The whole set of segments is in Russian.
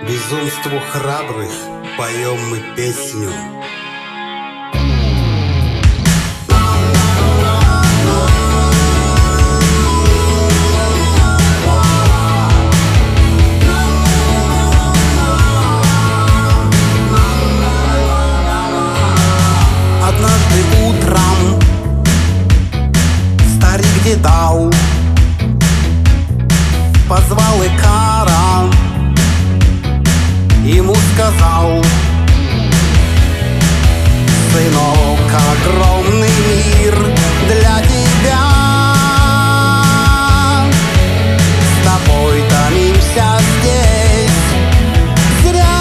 Безумству храбрых поем мы песню. Однажды утром старик Дедал позвал Икара, ему сказал: сынок, огромный мир для тебя, с тобой томимся здесь зря.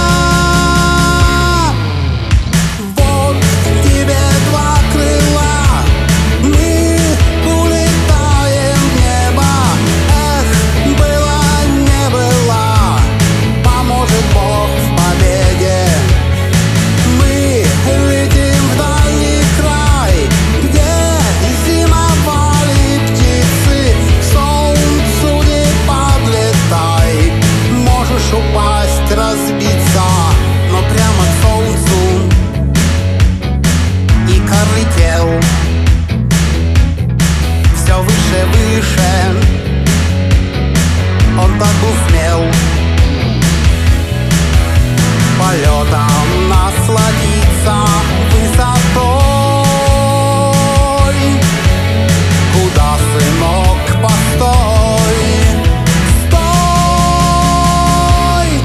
Вот тебе два крыла, мы улетаем в небо. Эх, было не было, поможет Бог в победе. Мы летим в дальний край, где зимовали птицы. К солнцу не подлетай, можешь упасть, разбиться, но прямо к солнцу. Икар летел все выше, выше, он так был смел полетом насладиться высотой. Куда, сынок, постой, стой!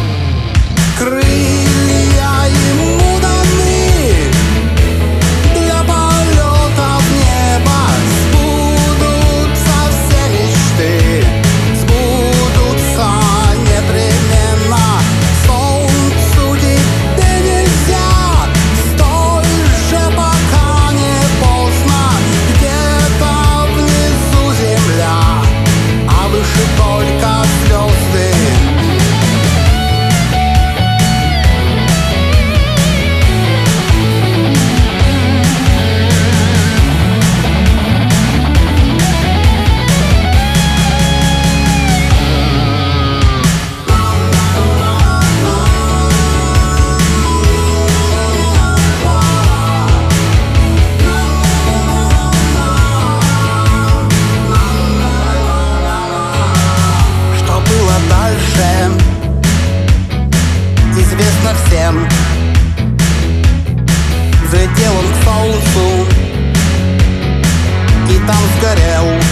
Крылья ему даны для полета в небо. Сбудутся все мечты, сбудутся непременно. Солнцу тебе нельзя, стой же, пока не поздно. Где-то внизу земля, а выше только звезды. Что было дальше, известно всем. Взлетел он к солнцу и там сгорел.